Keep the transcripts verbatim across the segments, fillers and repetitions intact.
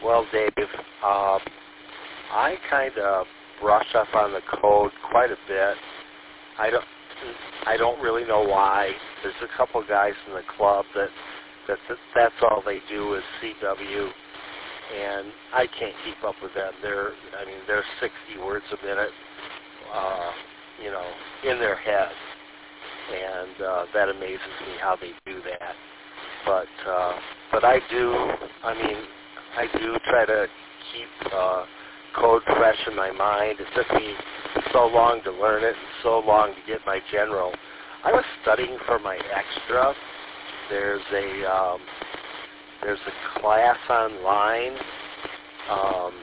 Well, Dave, um, I kind of brush up on the code quite a bit. I don't, I don't really know why. There's a couple guys in the club that, that, that that's all they do is C W, and I can't keep up with them. They're, I mean, they're sixty words a minute, uh, you know, in their head, and uh, that amazes me how they do that. But, uh, but I do. I mean, I do try to keep uh, code fresh in my mind. It took me so long to learn it and so long to get my general. I was studying for my extra. There's a um, there's a class online um,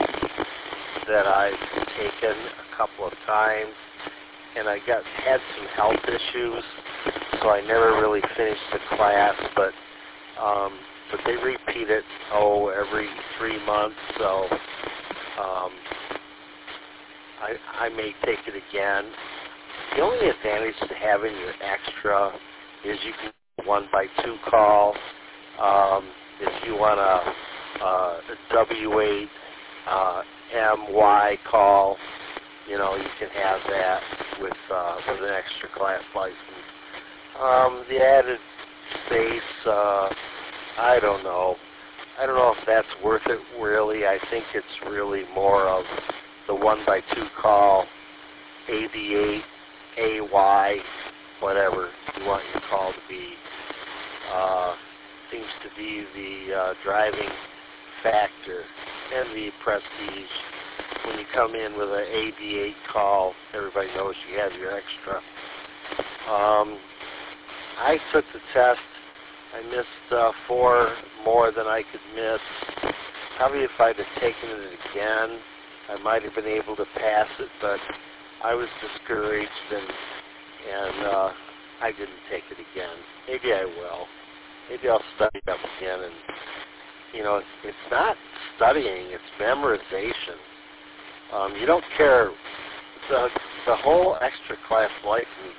that I've taken a couple of times, and I got had some health issues, so I never really finished the class. But um, but they repeat it oh every three months, so um, I I may take it again. The only advantage to having your extra is you can do one by two call. Um, if you want a, a W eight uh, M Y call, you know, you can have that with uh, with an extra class license. Um, the added space, uh, I don't know. I don't know if that's worth it really. I think it's really more of the one by two call, A D eight, A Y, whatever you want your call to be. Uh, seems to be the uh, driving factor and the prestige. When you come in with an A D eight call, everybody knows you have your extra. Um, I took the test. I missed uh, four more than I could miss. Probably if I'd have taken it again, I might have been able to pass it, but I was discouraged, and and uh, I didn't take it again. Maybe I will. Maybe I'll study up again. And you know, it's, it's not studying; it's memorization. Um, you don't care. The the whole extra class license,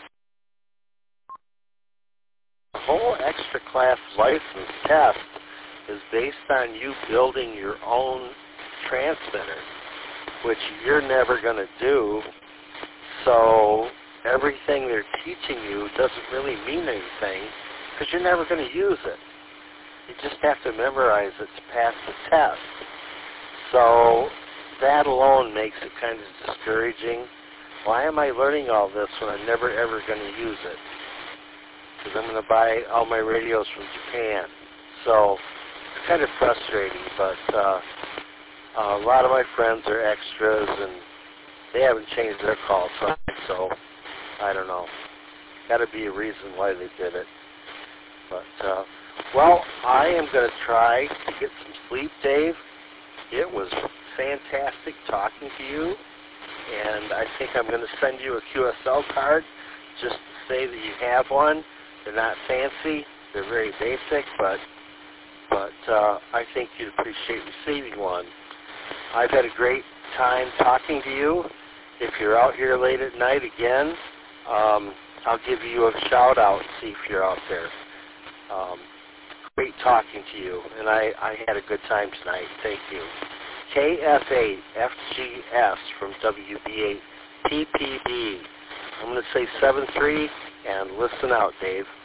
the whole extra class license test is based on you building your own transmitter, which you're never going to do. So everything they're teaching you doesn't really mean anything because you're never going to use it. You just have to memorize it to pass the test. So that alone makes it kind of discouraging. Why am I learning all this when I'm never ever going to use it? Because I'm going to buy all my radios from Japan. So it's kind of frustrating, but uh, uh, a lot of my friends are extras, and they haven't changed their call sign, so I don't know. Got to be a reason why they did it. But, uh, well, I am going to try to get some sleep, Dave. It was fantastic talking to you, and I think I'm going to send you a Q S L card just to say that you have one. They're not fancy. They're very basic, but but uh, I think you'd appreciate receiving one. I've had a great time talking to you. If you're out here late at night again, um, I'll give you a shout-out and see if you're out there. Um, great talking to you, and I, I had a good time tonight. Thank you. K F eight F G S from W B eight P P B. I'm going to say seven three, and listen out, Dave.